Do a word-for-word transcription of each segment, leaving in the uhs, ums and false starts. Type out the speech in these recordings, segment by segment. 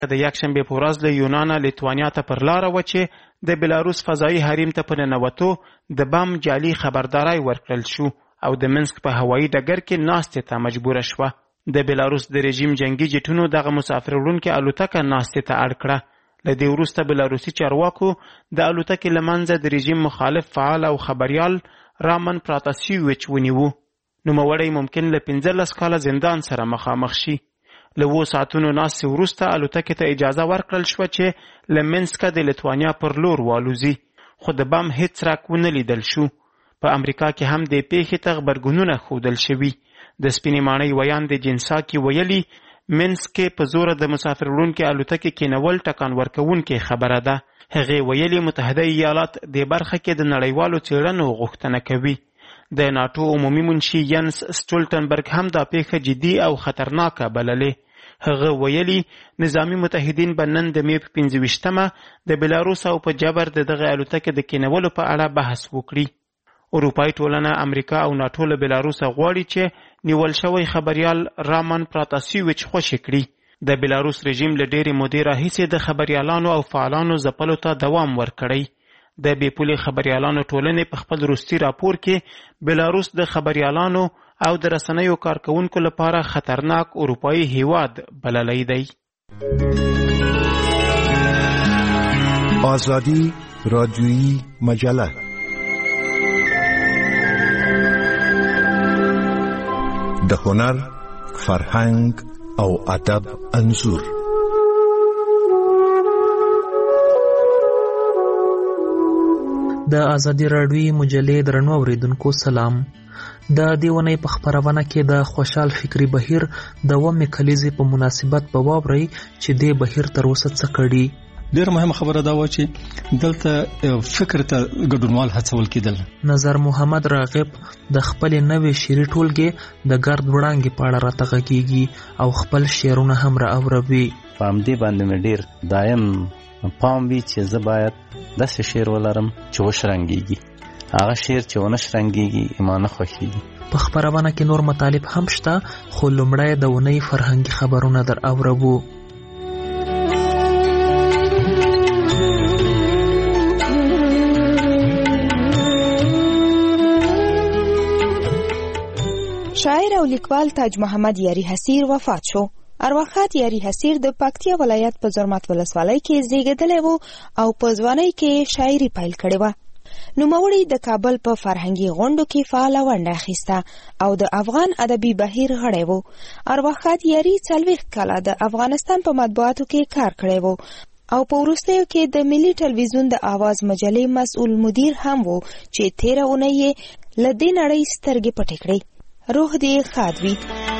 د یکشنبې په ورځ له یونانه لیتوانیا ته پر لاره وه چې د بلاروس فضایي حریم ته په ننوتو د بم جعلي خبرداری ورکړل شو او د منسک په هوایي ډګر کې ناستې ته مجبوره شوه. د بلاروس د رژیم جنگي جټونو دغه مسافر وړونکې الوتکه ناستې ته اړ کړه. له دې وروسته بلاروسي چارواکو د الوتکې له منځه د رژیم مخالف فعال او خبریال رامن پراتاسیویچ ونیوه. نوموړی ممکن له پنځلس کاله زندان سره مخامخ شي. له اوو ساعتونو ناستې وروسته الوتکې ته اجازه ورکړل شوه چې له منسکه د لیتوانیا پر لور والوزي، خو د بم هیڅ څرک ونه لیدل شو. په امریکا کې هم د پیښې ته غبرګونونه ښودل شوي. د سپینې ماڼۍ ویاند جنساکي ویلي منسک کې په زوره د مسافر وړونکې الوتکې کېنول ټکان ورکوونکې خبره ده. هغې ویلي متحده ایالات دې برخه کې د نړیوالو څېړنو غوښتنه کوي. د ناټو عمومي منشي ینس سټولټنبرګ هم دا پیښه جدي او خطرناکه بللې. هغه ویلي نظامي متحدین به نن د مې په پنځه ویشتمه د بلاروس او په جبر د دغه الوتکې د کېنولو په اړه بحث وکړي. اروپایي ټولنه امریکا او ناټو له بلاروسه غواړي چې نیول شوی خبریال رامن پراتاسیویچ خوشي کړي. د بلاروس رژیم له ډېرې مودې راهیسې د خبریالانو او فعالانو ځپلو ته دوام ورکړی. د بې پولې خبریالانو ټولنې په خپل وروستي راپور کې بلاروس د خبریالانو او د رسنیو کارکونکو لپاره خطرناک اروپایي هیواد بللی دی. آزادی رادیویی مجله د هنر، فرهنګ او ادب انځور. د ازادي راډیویی مجلې درنو اوریدونکو سلام. د دې ونې په خپرونه کې د خوشحال فکري بهیر د اوومې کلیزې په مناسبت به واورئ چې دې بهیر تر اوسه څه کړي. ډېره مهمه خبره دا وه چې دلته فکر ته ګډونوال هڅول کېدل. نظر محمد راغب د خپلې نوې شعري ټولګې د ګرد وړانګې په اړه راته غږېږي او خپل شعرونه هم را اوروي. په همدې باندې مې ډېر دایم پام وي چې زه باید داسې شعر ولرم چې وشرنګېږي. هغه شعر چې ونه شرنګېږي ما نه خوښېږي. په خپرونه کې نور مطالب هم شته، خو لومړی د اونۍ فرهنګي خبرونه در اورو. شاعر او لیکوال تاج محمد یاری حسیر وفات شو. ارواښاد یاری حسیر د پکتیا ولایت په زرمت ولسوالۍ کې زیږېدلی و او په ځوانۍ کې شاعري پیل کړې وه. نوموړي د کابل په فرهنګي غونډو کې فعاله ونډه اخیسته او د افغان ادبي بهیر غړی و. ارواښاد یاری څلوېښت کاله د افغانستان په مطبوعاتو کې کار کړی و او په وروستیو کې د ملي ټلویزیون د آواز مجلې مسؤل مدیر هم و چې تېره اونۍ یې له دې نړۍ سترګې پټې کړې. روح دې ښاد وي.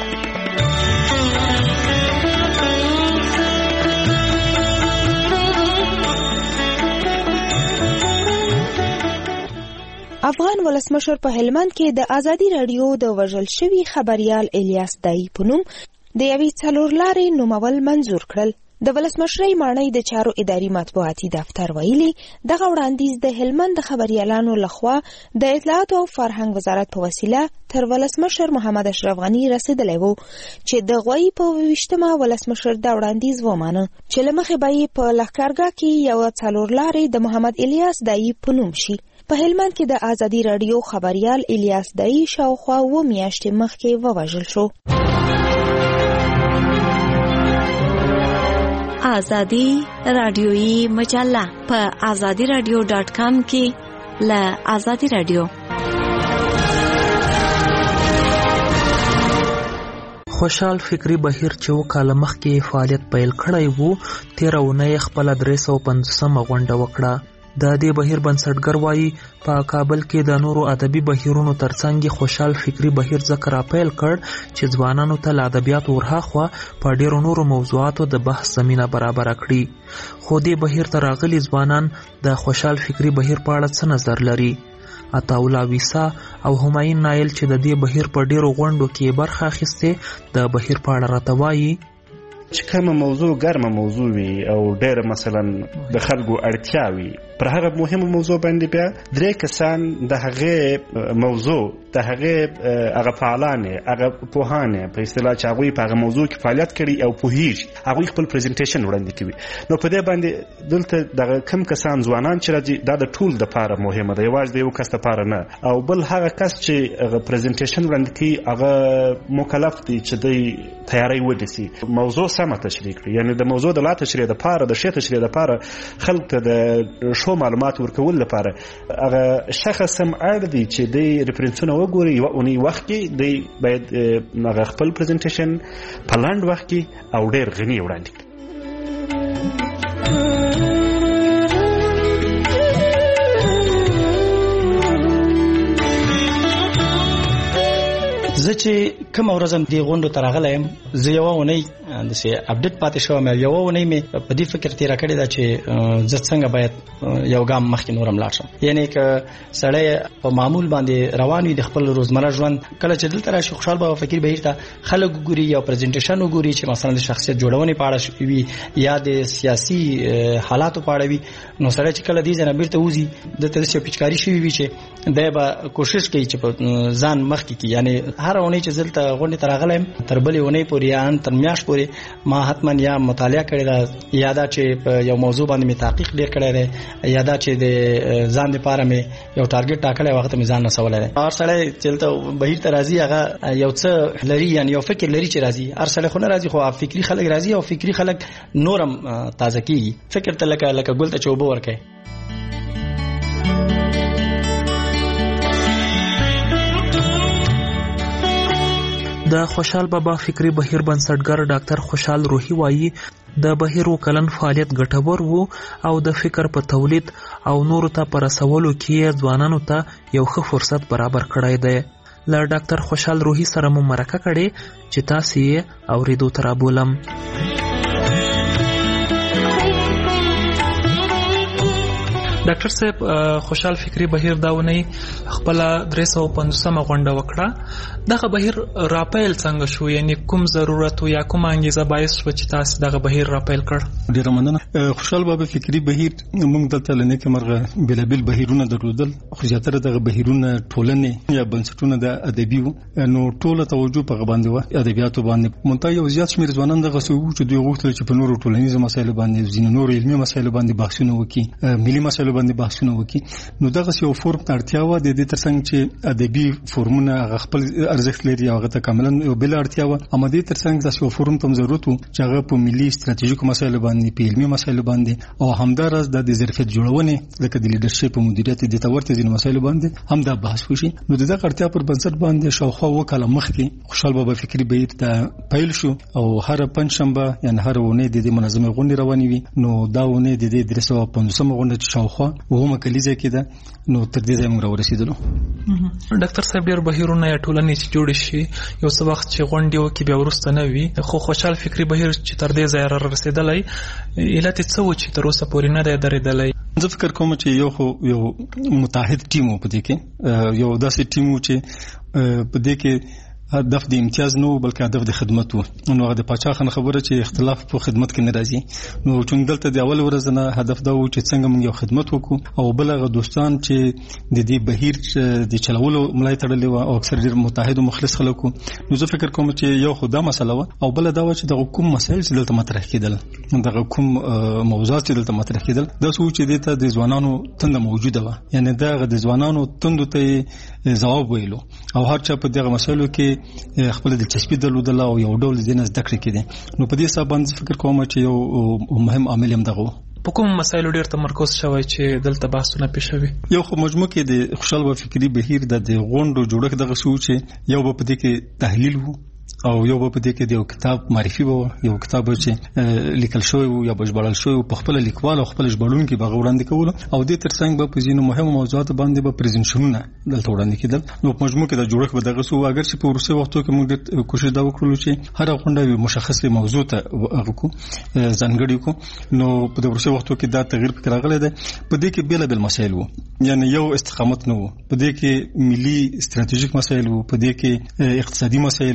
افغان ولسمشر په هلمند کې د ازادي راډیو د وژل شوي خبریال الیاس دایی په نوم د یوې څلور لارې نومول منظور کړل. د ولسمشرۍ ماڼۍ د چارو اداري مطبوعاتي دفتر ویلي دغه وړاندیز د هلمند د خبریالانو لخوا د اطلاعاتو او فرهنګ وزارت په وسیله تر ولسمشر محمد اشرف غني رسیدلی و چې د غوی په ویشتمه ولسمشر دا وړاندیز ومانه چې له مخې به یې په لښکرګاه کې یوه څلور لارې د محمد الیاس دایی په نوم شي. په هلمند کې د ازادي راډیو خبریال الیاس دایی شاوخوا اووه میاشتې مخکې ووژل شو. ازادي راډیویی مجله په ازادي راډیو ډاټ کام کې له ازادي راډیو. خوشحال فکري بهیر چې اووه کاله مخکې فعالیت پیل کړی و، تېره اونۍ خپله درې سوه پنځوسمه غونډه وکړه. د دې بهیر بنسټګر وایي په کابل کې د نورو ادبي بهیرونو ترڅنګ خوشحال فکري بهیر ځکه راپیل کړ چې ځوانانو ته له ادبیاتو ورهاخوا په ډېرو نورو موضوعاتو د بحث زمینه برابره کړي. خو دې بهیر ته راغلي ځوانان د خوشحال فکري بهیر په اړه څه نظر لري؟ عطاالله ویسا او همایون نایل چې د دې بهیر په ډېرو غونډو کې برخه اخیستې د بهیر په اړه راته وایي. چې کومه موضوع ګرمه موضوع وي او ډېر مثلا د خلکو اړتیا وي پر هغه مهمه موضوع باندې بیا درې کسان د هغې موضوع د هغې هغه فعالان هغه پوهان په اصطلاح چې هغوی په هغه موضوع کې فعالیت کړي او پوهیږي هغوی خپل پریزنټیشن وړاندې کوي. نو په دې باندې دلته دغه کم کسان ځوانان چې راځي دا د ټول دپاره مهمه ده، یوازې د یو کس دپاره نه. او بل هغه کس چې هغه پریزنټیشن وړاندې کوي هغه مکلف دی چې دی تیاری ونیسي، موضوع سمه تشریح کړي، یعنې د موضوع د لا تشریح دپاره د ښې تشریح دپاره خلکو ته د ښو معلومات ورکول لپاره هغه شخص هم اړ دی چې دی ریفرنسونه وګوري. یوه اونۍ وخت کې دی باید هغه خپل پریزنټیشن په لنډ وخت کې او ډېر غني وړاندې کړي. زه چې کومه ورځ هم دې غونډو ته راغلی یم، زه یوه اونۍ داسې اپډیټ پاتې شوم. یوه اونۍ مې په دې فکر تېره کړې ده چې زه څنګه باید یو ګام مخکې نور هم لاړ شم. یعنې که سړی په معمول باندې روان وي د خپل روزمره ژوند، کله چې دلته راشي خوشحال بابا فقیر بهیر ته خلک وګوري یا پریزنټیشن وګوري چې مثلا د شخصیت جوړونې په اړه وي یا د سیاسي حالاتو په اړه وي، نو سړی چې کله دې ځای نه بیرته وځي دلته داسې پیچکاري شوي وي چې دی به کوشش کوي چې په ځان مخکې کړي. یعنې هر اونۍ چې دلته غونډې ته راغلی یم تر بلې اونۍ پورې یا تر میاشت پورې ما حتما یا مطالعه کړې ده، یا دا چې په یو موضوع باندې مې تحقیق ډېر کړی دی، یا دا چې د ځان دپاره مې یو ټارګېټ ټاکلی وخت مې ځان نڅولی دی. هر سړی چې دلته بهیر ته راځي هغه یو څه لري، یعنې یو فکر لري چې راځي. هر سړی خو نه راځي، خو فکري خلک راځي او فکري خلک نور هم تازه کېږي. فکر ته لکه لکه ګل ته چې اوبه ورکوي. د خوشحال بابا فکری بهیر بنسټګر ډاکټر خوشحال روحي وایي د بهیر وکلن فعالیت ګټور وو او د فکر په تولید او نورو ته په رسولو کې ځوانانو ته یو ښه فرصت برابر کړی دی. له ډاکټر خوشحال روحي سره مو مرکه کړې چې تاسې یې اورېدو ته رابولم. ډاکټر صاحب، خوشحال فکری بهیر دا ونی خپل درې سوه پنځوسمه غونډه وکړه. دغه بهیر راپیل څنګه شو؟ یعنی کوم ضرورت یا کوم انګیزه باعث شو چې تاسو دغه بهیر راپیل کړ؟ ډیره مننه. خوشحال بابا فکری بهیر موږ دلته لنه کې مرغه بلابل بهیرونه درلودل، خو زیاتره دغه بهیرونه ټولنې یا بنسټونه د ادبي وو، نو ټوله توجه په باندې و ادبیاتو باندې. مونږ یو زیات شمېر ځوانان دغه سو چې دوی غوښتل چې په نورو ټولنیزو مسایلو باندې ځینې نور علمي مسایلو باندې بحثونه وکړي، ملي مسایلو باندې بحثونه وکړي. نو دغه یو فورم ته اړتیا و، د دې ترڅنګ چې ادبي فورمونه خپل ارزښت لري او هغه ته کاملا یو بل اړتیا و، اما دې ترڅنګ د یو فورم ته ضرورت و چې هغه په ملي ستراتیژیکو مسایلو باندې، په علمي مسایلو باندې او همدارس د ظرفیت جوړونې لکه د لیډرشپ او مدیریت د تورته ځینې مسایلو باندې هم دا بحث وشي. نو دغه اړتیا پر بنسټ باندې شاوخوا وکاله مخکې خوشحال بابا فکری بهیر ته پیل شو او هر پنځشنبه یعنی هر ونې د دې منظمه غونډې روانې وي. نو دا ونې د دې درې سوه پنځوسمه غونډه چې شاوخوا ومه کلیزه کې ده، نو تر دې ځای موږ راورسېدلو. ډاکټر صاحب، ډېر بهیرونه یا ټولنې چې جوړې شي یو څه وخت چې غونډې وکړي بیا وروسته نه وي، خو خوشحال فکری بهیر چې تر دې ځایه رارسېدلی علت یې څه و چې تر اوسه پورې نه دی درېدلی؟ زه فکر کوم چې یو خو یو متحد ټیم و په دې کې، یو داسې ټیم و چې په دې کې هدف د امتیاز نه بلکې هدف د خدمت وو. نو هغه د پاچا خان خبره چې اختلاف په خدمت کې نه راځي، نو چون دلته د اول ورځ نه هدف دا و چې څنګه موږ یو خدمت وکړو او بل هغه دوستان چې د دې بهیر د چلولو ملای تړلې و او اکثر ډېر متحد او مخلص خلک وو. نو زه فکر کوم چې یو خو دا مسله و او بل دا و چې دغه کوم مسایل چې دلته مطرح کېدل، دغه کوم موضوعات چې دلته مطرح کېدل، دا څه چې دلته د ځوانانو تنده موجوده وه، یعنی دغه د ځوانانو تندو ته ځواب ویلو او هر چا په دغه مسایلو کې خپل دلچسپي درلودله او یو ډول ځینې زده کړې کېدې. نو په دې حساب باندې فکر کوم چې یو مهم عامل هم دغه و. په کوم مسایلو ډېر تمرکز شوی چې دلته بحثونه پیښ شوي؟ یو خو مجموع کې د خوشحال بابا فکري بهیر د غونډو جوړښت دغه څه و چې یو به په دې کې تحلیل و او یو به په دې کې د یو کتاب معرفي به یو کتاب چې لیکل شوی و یا به ژباړل شوی و په خپل لیکوال او خپل ژباړونکي به وړاندې کولو او دې ترڅنګ به په ځینو مهمو موضوعاتو باندې به پریزنټیشنونه دلته وړاندې کېدل. نو په مجموع کې د جوړښت به دغه څه و، اگر چې په وروستي وختو کې موږ ډېر کوشش دا وکړلو چې هره غونډه یو مشخصه موضوع ته وکړو، ځانګړې کړو. نو په د وروستي وختو کې دا تغییر پکې راغلی دی. په دې کې بېلابېل مسایل و، یعنی یو استقامت نه و، په دې کې ملي ستراتیژیک مسایل و، په دې کې اقتصادي مسایل و، په دې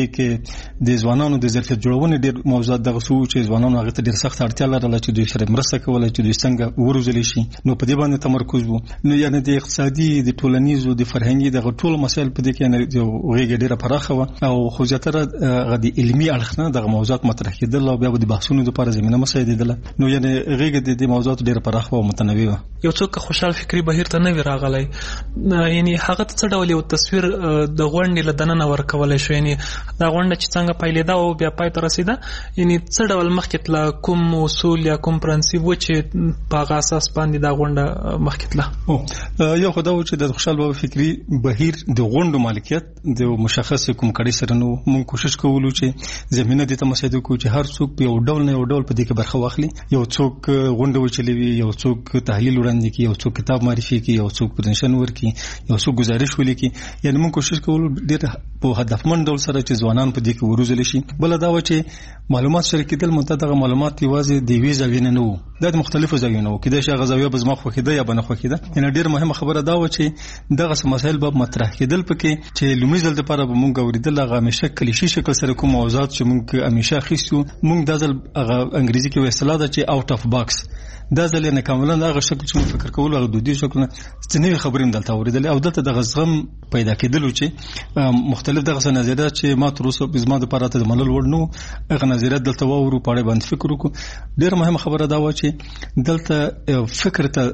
دې کې د ځوانانو د ظرفیت جوړونې ډېر موضوعات دغه سو چې ځوانانو هغه ته ډېر سخت اړتیا لرله چې دوی سره مرسته کوله چې دوی څنګه وروزلی شي. نو په دې باندې تمرکز وو. نو یعنی د اقتصادي د ټولنیزو د فرهنګي دغه ټول مسایل په دې کې یو غیږ ډېره پراخه وه او خو زیاتره هغه د علمي اړخ نه دغه موضوعات مطرح کېدل او بیا به د بحثونو لپاره زمینه مساعدېدله. نو یعنی غیږ د دې موضوعاتو ډېره پراخه او متنوع وه. یو څوک خوشحال فکري بهیر ته نه وي راغلی، یعنی هغه ته څه ډول یو تصویر د غونډې له دننه ورکولی شو؟ یعنی دا غونډه چې څنګه پیلېده او بیا پای ته رسېده، یعنی څه ډول مخکې تله، کوم اصول یا کوم پرنسیپ و چې په هغه اساس باندې دا غونډه مخکې تله؟ یو خو دا و چې د خوشحال بابا فکري بهیر د غونډو مالکیت د مشخص کوم کړۍ سره نه و. موږ کوشش کوو چې زمینه دې ته مساعده کړو چې هر څوک په یو ډول نه یو ډول په دې کې برخه واخلي. یو څوک غونډه وچلوي، یو څوک تحلیل وړاندې کړي، یو څوک کتاب معرفي کړي، یو څوک پرزنټیشن ورکړي، یو څوک گزارش ولیکي. یعنی موږ کوشش کوو ډېر په هدفمند ډول سره چې ځوانان په دې کې وروزل شي. بل دا و چې معلومات شریکېدل متدغه معلومات یوازې د وی زاویې نه وو، دا د مختلفو زاویو نه وو. کله چې هغه زاویه به زما خوښیده یا بنه خوښیده. یعنی ډېر مهمه خبره دا و چې دغه مسایل به مطرح کېدل پکې چې لومړی ځل لپاره به موږ اوریدل هغه همیشه کلیشي شکل سره کوم موضوعات چې موږ همیشه اخیستو. موږ د ځل هغه انګریزي کې اصطلاح ده چې اوټ اف باکس، دا ځل نه کاملا هغه شکل چې موږ فکر کول هغه دودي شکل چې نوې خبرې دلته اوریدل او دلته د غزغم پیدا کېدل چې مختلف دغه نظریات چې ما تر اوسه زما د پاره ته منل وړ نو هغه نظریات دلته وورو پاړې باندې فکر وکړو. ډېر مهمه خبره دا و چې دلته فکر ته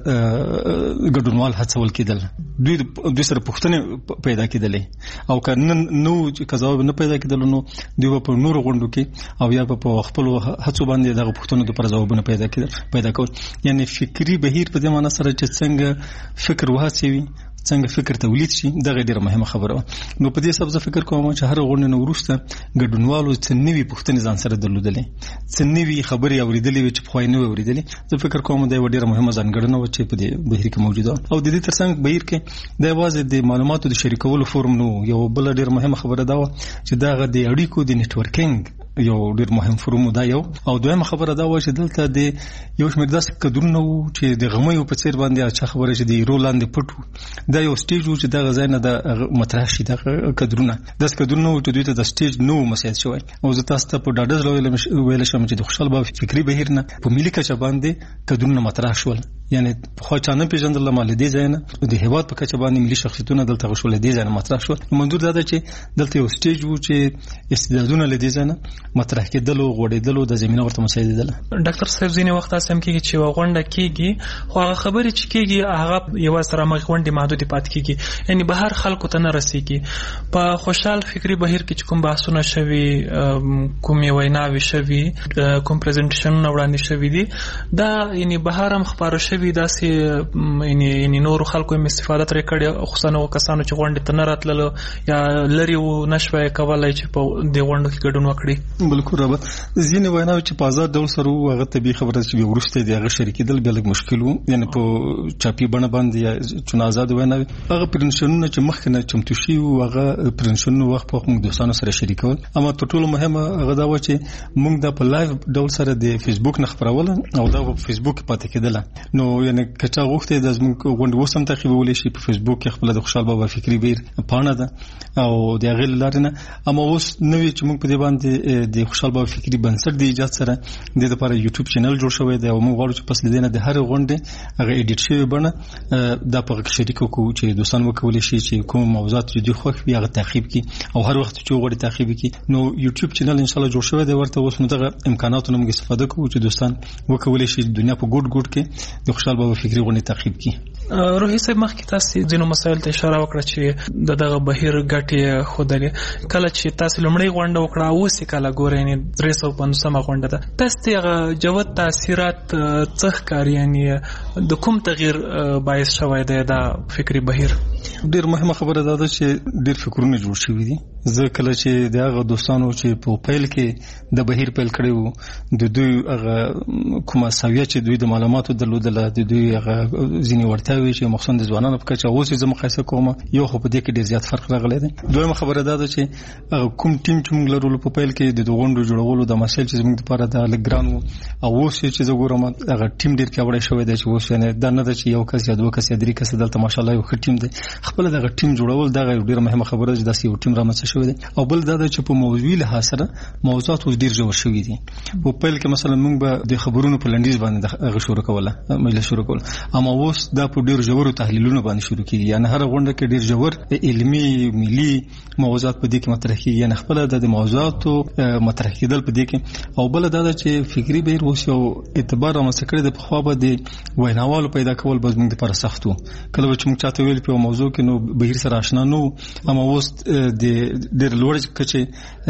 ګډونوال هڅول کېدل، دوی دوی سره پوښتنې پیدا کېدلې او که نو چې ځواب نه پیدا کېدل نو دوی په نورو غونډو کې او یا په خپل هڅو باندې دغه پوښتنو لپاره ځوابونه پیدا کېدل پیدا کول. یعنی فکری بهیر په دې معنی سره چې څنګه فکر وهڅوي، څنګه فکر تولید شي، دغه ډیره مهمه خبره و. نو په دې سبب زه فکر کوم چې هر غونډه نو وروسته ګډونوالو څه نوي پوښتنې ځان سره درلودلې، څه نوي خبرې اوریدلې چې په خوای نه اوریدلې. زه فکر کوم دا ډیره مهمه ځانګړنه و چې په دې بهیر کې موجوده او د دې ترڅنګ بهیر کې د یوازې د معلوماتو د شریکولو فورم نو یو بل ډیره مهمه خبره دا و چې دغه د اړیکو د نتورکینګ یو ډیر مهم فورم دا یو. او دویمه خبره دا و چې دلته د یو شمېر داسې کډرونه وو چې د غمیو په څیر باندې اچھا خبره چې د ایرو لاندې پټو، دا یو سټیج و چې دغه ځای نه د مطرح شي دغه کډرونه داس کډرونه و چې دوی ته د سټیج نو مساعد شوی. او زه تاسو ته په ډاډه ویل شم چې د خوشحال بابا فکري بهیر نه په ملي کچه باندې کډرونه مطرح شول. یعنی خو چا نه پیژندل مال دې ځای نه د هیواد په کچه باندې ملي شخصیتونه دلته غوښول دي ځای نه مطرح شول. منظور دا ده چې دلته یو سټیج و چې استعدادونه لدې ځای نه مطرح کېدل او غوړېدل د زمينه ورته مساعدېدل. ډاکټر صاحب ځینې وخت اسم کېږي چې وغونډه کېږي خو هغه خبرې چې کېږي هغه یو سره مخ غونډې محدود پات کېږي، یعنی بهر خلکو ته نه رسیږي. په خوشحال فکري بهیر کې کوم بحثونه شوي، کوم ویناوي شوي، کوم پریزنټیشنونه وړاندې شوي دي، دا یعنی بهر هم خبرو شوي داسې یعنی یعنی نور خلکو هم استفاده ترې کړې، خصوصا کسانو چې غونډې ته نه راتللو یا لري و نشوي کولای چې په دې غونډو کې ګډون وکړي. بالکل رابط ځینې ویناوي چې په آزاد ډول سره هغه طبي خبره چې ورسته دی هغه شریکېدل بیا لږ مشکل وو، یعنی په چاپی بڼه باندې یا چون آزاد ویناوي هغه پرنشنونه چې مخکې نه چمتو شي او هغه پرنشنونه وخت په موږ دوستانو سره شریکول. اما تر ټولو مهمه هغه دا و چې موږ د په لایو ډول سره د فیسبوک نه خبرول او دا په فیسبوک پاتې کېدل. نو یعنی کچا غوښته د زموږ غونډه وسم تعقیبول شي په فیسبوک کې خپل د خوشحال بابا فکري بهیر پاڼه ده او د غل لارنه. اما اوس نوې چې موږ په دې باندې د خوشحال بابا فکري بنسټ د ایجاد سره د لپاره یوټیوب چینل جوړ شوی دی او موږ غواړو چې پس لیدنه د هر غونډه هغه ایډیټ شوی بڼه دا په شریک کوو چې دوستان وکولای شي چې کوم موضوعات چې دوی خوښ وي هغه تعقیب کړي او هر وخت چې وغواړي تعقیب کړي. نو یوټیوب چینل ان شاء الله جوړ شوی دی، ورته اوس نو دغه امکاناتونه موږ استفاده کوو چې دوستان وکولای شي دنیا په ګډ ګډ کې د خوشحال بابا فکري غونډه تعقیب کړي. روحي صاحب مخکې تاسو ځینو مسایل ته اشاره وکړه چې د دغه بهیر ګټې خودلې کله چې تاسو لومړی غونډه وکړه اوس کله ګورئ یعنی درې سوه پنځوسمه غونډه ده، تاسو ته جوت تاثیرات څه ښکاري، یعنی د کوم تغییر باعث شوی دی دا فکري بهیر؟ ډیر مهمه خبره ده چې ډیر فکرونه جوړ شوي دي. زه کله چې دغه دوستانو چې په پیل کې د بهیر پیل کړی وو د دوی هغه کومه ساویه چې دوی د معلوماتو درلودله د دوی هغه ځینې وړتیاوې چې مخصوصا د ځوانانو په کچه اوس زه مقایسه کوم یو خو په دې کې ډیر زیات فرق راغلی دی. دویمه خبره دا ده چې کوم ټیم چې موږ لرلو په پیل کې د غونډو جوړولو د مسایل چې زموږ لپاره د لږ ګران وو او اوس چې زه ګورم هغه ټیم ډیر پیاوړی شوی دی چې اوس یعنی دا نه ده چې یو کس یا دوه کس یا درې کس دلته ماشاءالله یو ښه ټیم دی خپل دغه ټیم جوړول دغه ډیره مهمه خبره ده چې داسې یو ټیم رامنځته شوی دی. او بل دا چې په موضوعي لحاظ سره موضوعات اوس ډیر ژور شوي دي. په پیل کې مثلا موږ به د خبرونو په لنډیز باندې دغه شروع کوله مجلس شروع کول، اما اوس دا په ډیر ژور تحلیلونو باندې شروع کیږي. یعنی هر غونډه کې ډیر ژور علمي ملي موضوعات په دې کې مطرح کیږي، یعنی خپل د موضوعاتو مطرح کېدل په دې کې. او بل دا چې فکری بهیر اوس یو اعتبار رامنځته کړی د پخوا به د ویناوالو پیدا کول به زموږ لپاره سخت و. کله چې موږ چاته ویل په موضوع کې نو بهیر سره آشنا نو، اما اوس د ډېر لوړ کچې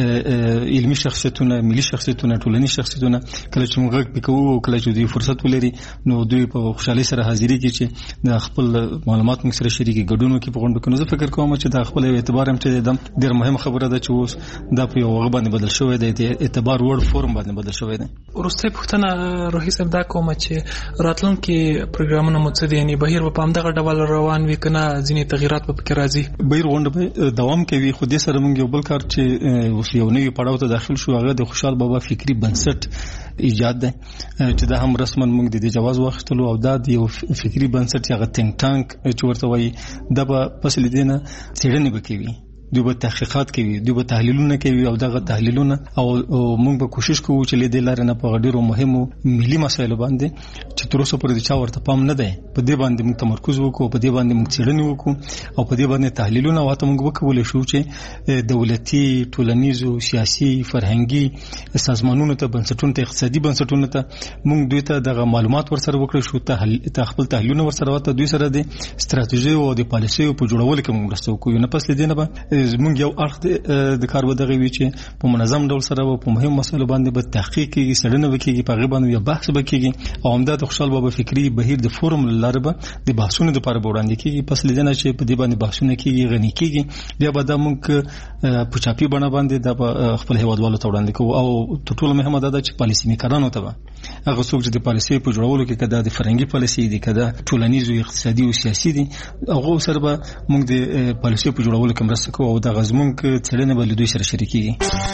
علمي شخصیتونه، ملي شخصیتونه، ټولنیز شخصیتونه کله چې موږ غږ کوو او کله چې دوی فرصت ولري نو دوی په خوشحالۍ سره حاضري کوي چې د خپل معلومات موږ سره شریکي ګډون کوي په غونډو کې. نو زه فکر کوم چې دا خپل اعتبار هم چې د ډېر مهمه خبره ده چې اوس دا په یو وغه باندې بدل شوی دی، د اعتبار وړ فورم باندې بدل شوی دی. وروسته پوښتنه روحي صاحب دا کوم چې راتلونکي پروګرامونه مو څه دي، یعنی بهیر په همدغه ډول روان وي کنه ځینې تغیرات په کې راځي؟ بهیر غونډه به دوام کوي، خو دې سره موږ یو بل کار چې اوس یو نوی پړاو ته داخل شو هغه د خوشحال بابا فکری بنسټ ایجاد ده چې دا هم رسما موږ د دې جواز واخیستلو او دا د یو فکری بنسټ هغه تینک ټانک چې ورته وایي دا به پس لیدنه څېړنې به کوي، دوی به تحقیقات کوي، دوی به تحلیلونه کوي او دغه تحلیلونه او موږ به کوشش کوو چې له دې لارې نه په ډیرو مهمو ملي مسایلو باندې چې تر اوسه پورې چا ورته پام نه دی په دې باندې موږ تمرکز وکړو، په دې باندې موږ څېړنې وکړو او په دې باندې تحلیلونه واته موږ وکولای شو چې دولتي، ټولنیزو، سیاسي، فرهنګي سازمانونو ته، بنسټونو ته، اقتصادي بنسټونو ته موږ دوی ته دغه معلومات ورسره وکړو شو، ته خپل تحلیلونه ورسره واته دوی سره د ستراتیژي او د پالیسیو په جوړولو کې موږ مرسته وکړو. نه پس لیدنه به زموږ یو اړخ د کار ودغه وی چې په منظم ډول سره په مهم مسایلو باندې به تحقیق کیږي، څېړنه وکړي، په غیبه باندې بحث وکړي او همدا د خوشحال بابا فکری بهیر د فورم لاره به د بحثونو لپاره وړاندې کیږي. پس لیدنه چې په دې باندې بحثونه کیږي، غني کیږي، بیا به دا موږ په چاپی بڼه باندې د خپل هیوادوالو ته وړاندې کوو. او تر ټولو مهمه دا ده چې پالیسي میکرانو ته به هغه څوک چې د پالیسي په جوړولو کې کدا د فرهنګي پالیسي دي، کدا ټولنیز او اقتصادي او سیاسي دي، هغه سره به موږ د پالیسي په جوړولو کې مرسته کوو او د غزمون کې څېړنه به له دوی سره شریکيږي.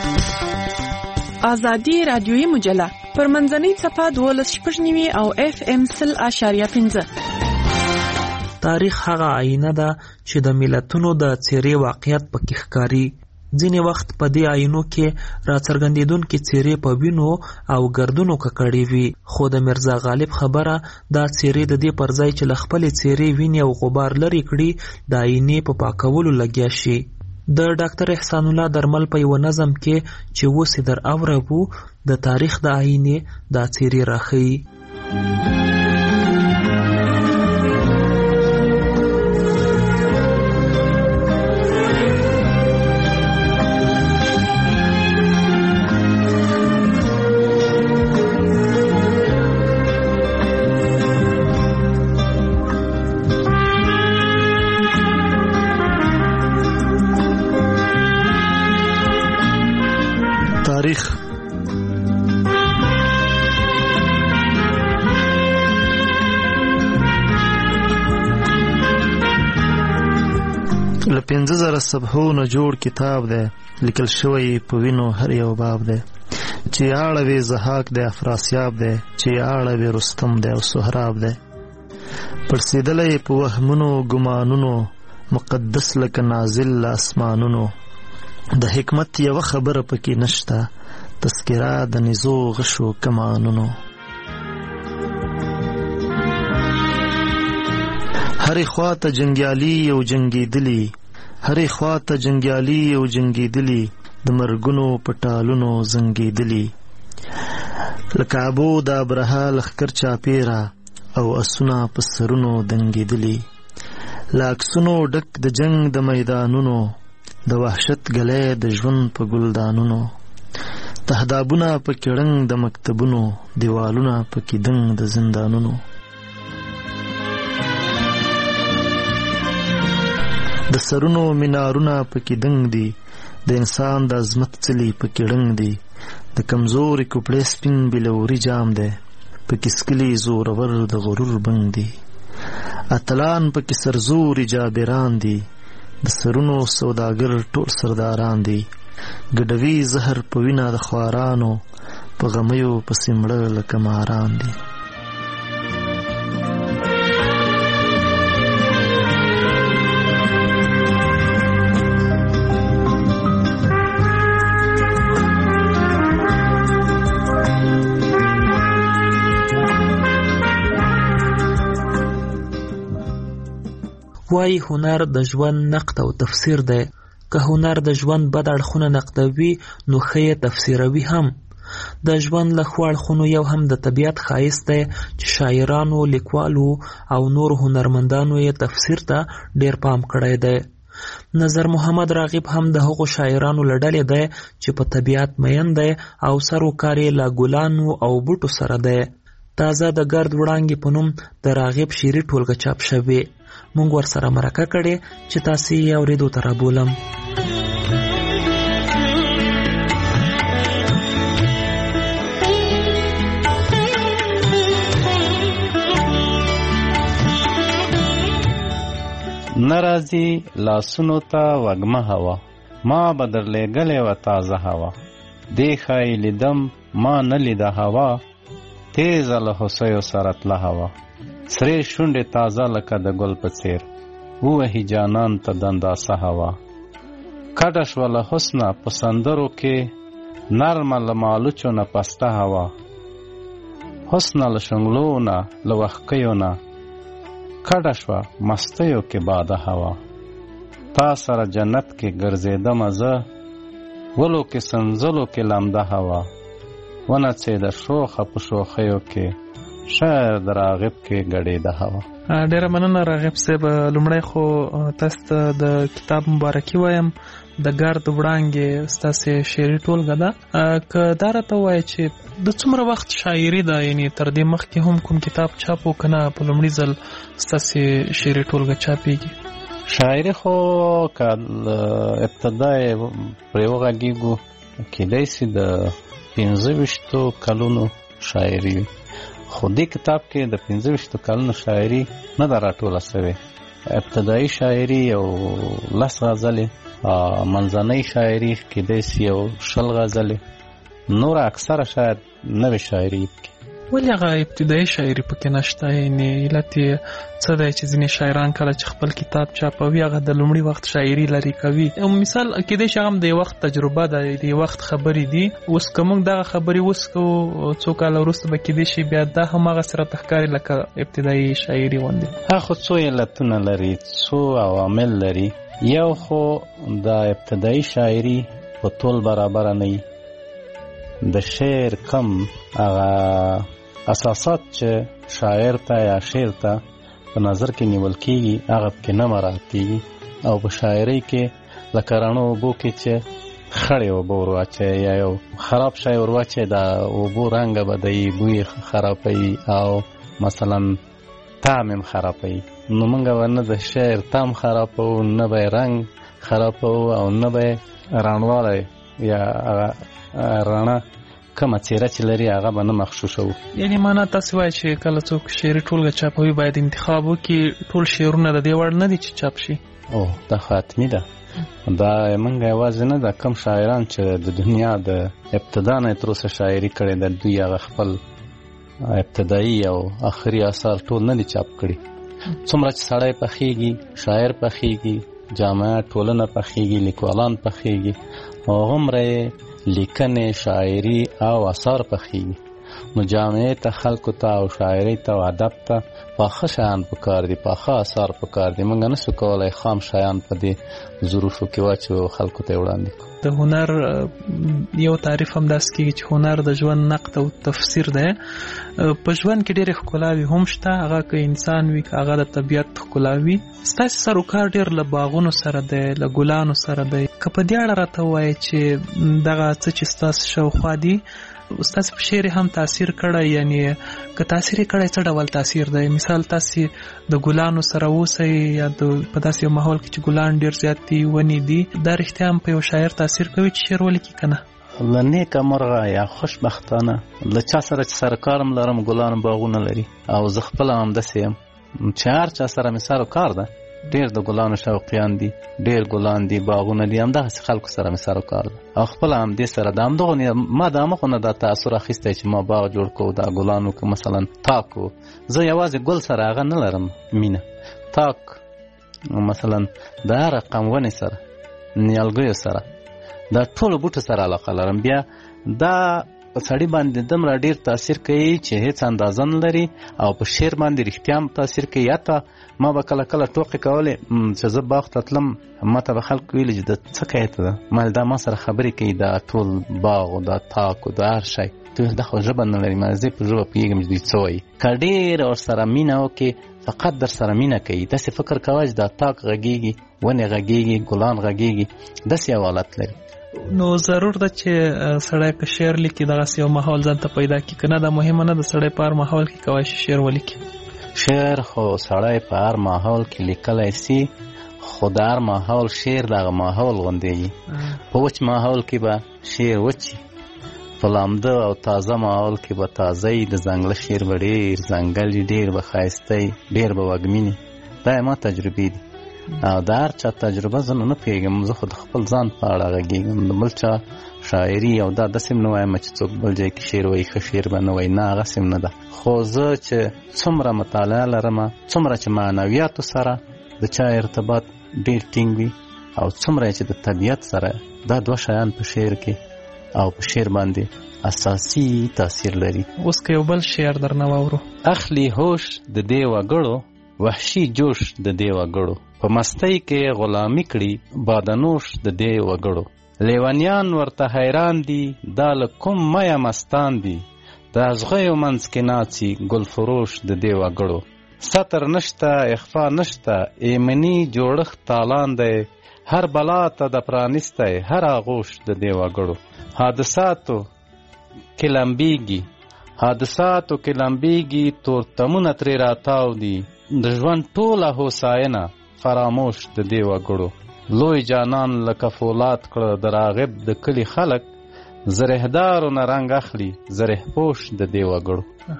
ازادي رادیوي مجله پر منځنۍ صفحه دولس شپږ نیوي او اف ام سل اشاریه پنځه. تاریخ هغه آینه ده چې د ملتونو د څېرې واقعیت پکې ښکاري. ځینې وخت په دې آینو کې راڅرګندېدونکې څېرې په وینو او ګردونو ککړې وي، خو د میرزا غالب خبره دا څېرې د دې پر ځای چې له خپلې څېرې وینې او غبار لرې کړي د آینې په پاکولو لګیا شي. د ډاکټر احسان الله درمل په یو نظم کې چې اوس در اورو د تاریخ د آینې دا څېرې راښيي. تاریخ له پنځه زره صفحو نه جوړ کتاب دی، لیکل شوی په وینو هر یو باب دی، چې اړوي زحاک دی، افراسیاب دی، چې اړوي رستم دی او سهراب دی، پړسېدلی په وهمونو ګمانونو، مقدس لکه نازل له اسمانونو، د حکمت یوه خبره پکې نشته، تذکره د نزو غشو کمانونو. هرې خواته جنګیالي او جنګېدلي، هرې خواته جنګیالي او جنګېدلي، د مرګونو په ټالونو زنګېدلي، لکه ابو د ابرهه لښکر چاپېره او اسونه په سرونو دنګېدلي، له عکسونو ډک د جنګ د میدانونو، د وحشت ګلی د ژوند په ګلدانونو، تهدابونه پکې ړنګ د مکتبونو، دیوالونه پکې دنګ د زندانونو، د سرونو منارونه پکې دنګ دي، د انسان د عظمت څلی پکې ړنګ دي، د کمزوري کوپړې سپین بلوري جام دی، پکې سکلي زورور د غرور بنګ دي، اتلان پکې سرزوري جابران دي، د سرونو سوداګر ټول سرداران دي، ګډوي زهر په وینه د خوارانو، په غمیو پسې مړه لکه ماران دي. وایي هنر د ژوند نقد او تفسیر دی. که هنر د ژوند بد اړخونه نقدوي نو ښه یې تفسیروي هم. د ژوند له ښو اړخونو یو هم د طبیعت ښایست دی چې شاعرانو، لیکوالو او نور هنرمندانو یې تفسیر ته ډیر پام کړی دی. نظر محمد راغب هم د هغو شاعرانو له ډلې دی چې په طبیعت مین دی او سر و کار یې له ګلانو او بوټو سره دی. تازه د ګرد وړانګې په نوم د راغب شعري ټولګه چاپ شوې. موږ ورسره مرکه کړې چې تاسې یې اورېدو ته رابولم. نرازی لاسونو ته وږمه هوا، ما به درلېږلې وه تازه هوا. دې ښایي لیدم ما نه لیده هوا، تیزه له هوسیو سره تله هوا. سرې شونډې تازه لکه د ګل په څېر، ووهي جانان ته د انداسه هوا. کډه شوه له حسنه په سندرو کې، نرمه له مالوچو نه پسته هوا. حسنه له شنګلو نه له وښکیو نه، کډه شوه مستیو کې باده هوا. تا سره جنت کې ګرځېدمه زه، ولو کې سنځلو کې لمده هوا. ونڅېده شوخه په شوخیو کې، شاعر د راغب کې ګډېده هوا. ډیره مننه راغب صاحب. لومړی خو تاسو ته د کتاب مبارکي وایم. د ګرد وړانګې ستاسې شعري ټولګه ده. که دا راته ووایه چې د څومره وخت شاعري ده، یعنې تر دې مخکې هم کوم کتاب چاپ و که نه په لومړي ځل ستاسې شعري ټولګه چاپېږي؟ شاعري خو که ابتدا یې پرې وغږېږو کیدای شي د پنځه ویشتو کلونو شاعري وي، خو دې کتاب کې د پنځه ویشتو کلونو شاعري نه ده راټوله سوې. ابتدایي شاعري یو لس غزلې، منځنۍ شاعري کیدای شي یو شل غزلې، نور اکثره شاید نوې شاعري پکې. ولې هغه ابتدایي شاعري پکې نشته؟ یعنې علت یې څه دی چې ځینې شاعران کله چې خپل کتاب چاپوي هغه د لومړي وخت شاعري لرې کوي؟ مثال کیدای شي هغه هم د یو وخت تجربه ده، د یو وخت خبرې دي. اوس که موږ دغه خبرې اوس کوو څو کاله وروسته به کیدای شي بیا دا هم هغسې راته ښکاري لکه ابتدایي شاعري غوندې. هغه خو څو علتونه لري، څو عوامل لري. یو خو د ابتدایي شاعري په طول برابره نه وي. د شعر کم هغه اساسات چې شاعر ته یا شعر ته په نظر کې نیول کېږي هغه پکې نه مراعاتېږي، او په شاعرۍ کې لکه رڼو اوبو کې چې خړې اوبه ور واچوي یا یو خراب شی ور واچوي، د اوبو رنګه بدوي، بوی خرابوي او مثلا طعم هم خرابوي. نو موږ به نه د شعر طعم خرابوو، نه به یې رنګ خرابوو، او نه به یې رڼوالی یا هغه رڼا کومه څېره چې لري هغه به نه مخشوشوو. یعنې معنا تاسې وایي چې کله څوک شعري ټولګه چاپوي باید انتخاب وکړي ټول شعرونه د دې وړ نه دي چې چاپ شي؟ او دا خو حتمي ده. دا موږ یوازې نه ده، کوم شاعران چې د دنیا د ابتدا نه تر اوسه شاعري کړې ده دوی هغه خپل ابتدایي او آخري اثار ټول نه دي چاپ کړي. څومره چې سړی پخېږي، شاعر پخېږي، جامعه ټولنه پخېږي، لیکوالان پخېږي، هغومره لیکنې، شاعري او اثار پخېږي. نو جامعې ته، خلکو ته او شاعرۍ ته او ادب ته پاخه شیان پکار دي، پاخه اثار پکار دي. موږ نشو کولی خام شیان په دې ظروفو کې واچو خلکو ته وړاندې کړو. د هنر یو تعریف هم داسې کېږي چې هنر د ژوند نقد او تفسیر دی. په ژوند کې ډېرې ښکلاوې هم شته، هغه که انسان وي که هغه د طبیعت ښکلا وي. ستاسې سر و کار ډېر له باغونو سره دی، له ګلانو سره دی. که په دې اړه راته ووایې چې دغه څه چې ستاسې شاوخوا دي ستاسې په شعر هم تاثیر کړی، یعنې که تاثیر یې کړی څه ډول تاثیر دی؟ مثال تاسې د ګلانو سره اوسئ یا په داسې یو ماحول کې چې ګلان ډېر زیات دي، ونې دي، دا رښتیا هم په یو شاعر تاثیر کوي چې شعر ولیکي که نه؟ له نیکه مرغه یا خوشبختانه له چا سره چې سره کار هم لرم ګلان باغونه لري، او زه خپله همداسې یم چې هر چا سره مې سر و کار ده، ډېر د ګلانو شوقیان دي، ډېر ګلان دي، باغونه دي، همدغسې خلکو سره مې سر و کار ده. او خپله همدې سره د همدغو ما د همغو نه دا تاثر اخیستی چې ما باغ جوړ کړو، دا ګلانو که مثلا تاک و، زه یوازې ګل سره هغه نه لرم مینه، تاک مثلا د هر رقم ونې سره، نیالګیو سره، دا ټولو بوټو سره علاقه لرم. بیا دا په سړي باندې دومره ډېر تاثیر کوي چې هیڅ اندازه نه لري او په شعر باندې رښتیا هم تاثیر کوي. حتی ما به کله کله ټوکې کولې چې زه باغ ته تلم، ما ته به خلک ویلي چې د څه کوې ته ده، ما دا ما سره خبرې کوي، دا ټول باغ او دا تاک او دا هر شی دا خو ژبه نه لري، ما زه په ژبه پوهېږم چې دوی څه وایي. که ډېر ورسره مینه وکړې فقط در سره مینه کوي. داسې فکر کوه چې دا تاک غږېږي، ونې غږېږي، ګلان غږېږي، داسې یو حالت لري. نو ضرور ده چې سړی که شعر لیکي دغسې یو ماحول ځان ته پیدا کړي، که نه دا مهمه نه ده سړی په هر ماحول کې کولی شي شعر ولیکي. شعر خو سړی په هر ماحول کې لیکلی سي، خو د هر ماحول شعر دغه ماحول غوندېږي. په وچ ماحول کې به شعر وچي، په لامده او تازه ماحول کې به تازه وي. د ځنګله شعر به ډېر ځنګل وي، ډېر به ښایسته وي، ډېر به وږمینې. دا ما تجربې دي او د هر چا تجربه زه نو نه پوهېږم، زه خو د خپل ځان په اړه غږېږم. د بل چا شاعري او دا داسې هم نه وایم چې څوک بل ځای کې شعر وایي ښه شعر به نه وایي، نه هغسې هم نه ده. خو زه چې څومره مطالعه لرم، څومره چې معنویاتو سره د چا ارتباط ډېر ټینګ وي او څومره چې د طبیعت سره، دا دوه شیان په شعر کې او په شعر باندې اساسي تاثیر لري. اوس که یو بل شعر درنه واورو. اخلي هوش د دې وګړو، وحشي جوش د دې وګړو، په مستۍ کې غلامي کړي بادنوش د دې وګړو. لیونیان ورته حیران دي، دا له کوم مایه مستان دي، د ازغیو منځ کې ناڅي ګل فروش د دې وګړو. ستر نشته، اخفا نشته، ایمني جوړښت تالان دی، هر بلا ته د پرانستی هر آغوش د دې وګړو. حادثاتو کې لمبیږي، حادثاتو کې لمبیږي، تورتمونه ترې راتاو دي، د ژوند ټوله هوساینه فراموش د دې وګړو. لوی جانان لکه فولاد کړه د راغب د کلي خلک، زرهدارو نه رنګ اخلي زره پوش د دې وګړو.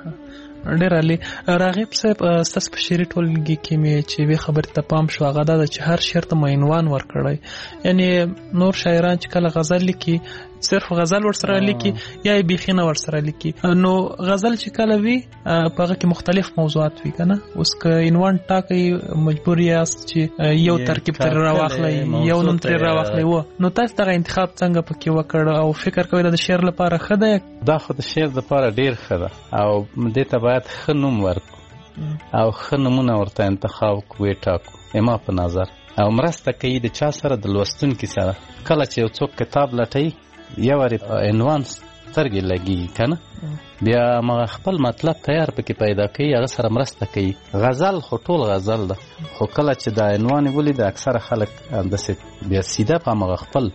ډېر عالي. راغب صاحب ستاسو په شعري ټولګي کې مې چې یوې خبرې ته پام شو، هغه دا ده چې هر شعر ته مو عنوان ورکړی. یعنې نور شاعران چې کله غزل لیکي صرف غزل ورسره لیکي یا یې بیخي نه ورسره لیکي. نو غزل چې کله وي په هغه کې مختلف موضوعات وي که نه. اوس که عنوان ټاکئ مجبور یاست چې یو ترکیب ترې راواخلئ، یو نوم ترې راواخلئ. و نو تاسو دغه انتخاب څنګه پکې وکړ او فکر کوئ دا د شعر لپاره ښه دی؟ دا خو د شعر لپاره ډېر ښه ده او دې ته باید ښه نوم ورکړو او ښه نومونه ورته انتخاب کړو، ویې ټاکو. ما په نظر او مرسته کوي د چا سره، د لوستونکي سره. کله چې یو څوک کتاب لټوي یو وارې عنوان سترګې لګېږي که نه، بیا هغه خپل مطلب تیار پکې پیدا کوي، هغه سره مرسته کوي. غزل خو ټول غزل ده، خو کله چې دا عنوان یې ولید اکثره خلک همداسې بیا سیده په همغه خپل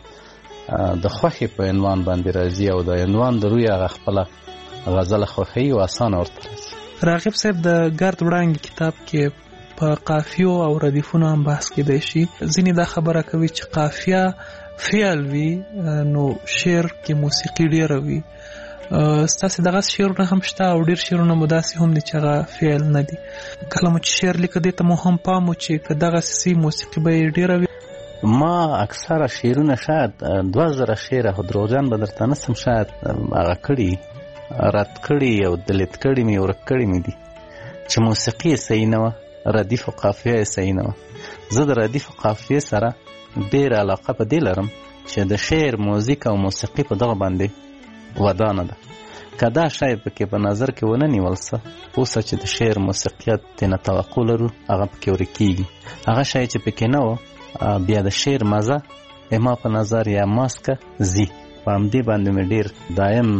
د خوښې په عنوان باندې راځي او د عنوان د روی هغه خپله غزله خوښوي او اسانه ورته راځي. راغب صاحب د ګرد وړانګې کتاب کې په قافیو او ردیفونو هم بحث کېدی شي. ځینې دا خبره کوي چې قافیه فعل وي نو شعر کې موسیقي ډېره وي. ستاسې دغه شعرونه هم شته او ډېر شعرونه مو داسې هم دي چې هغه فعل نه دي. کله مو چې شعر لیکه دې ته مو هم پام و چې که دغسې موسیقي به یې ډېره وي. ما اکثره شعرونه شاید دوه زره شعره خو دروغجن به درته نسم شاید هغه کړي رد کړي او دلیت کړي مې ورک کړي مې دي چې موسیقي یې صحیح نه وه، ردیف و قافیه یې صحیح نه وه. زه د ردیف و قافیې سره ډېر علاقه په دې لرم چې د شعر موزیک او موسیقي په دغه باندې ودانه ده. که دا شی پکې په نظر کې ونه نیول څه اوسه چې د شعر موسیقیت تېنه توقع لرو هغه پکې ورکېږي. هغه شی چې پکې نه و بیا د شعر مزه ما په نظر یا ماسکه ځي. په همدې باندې مې ډېر دایم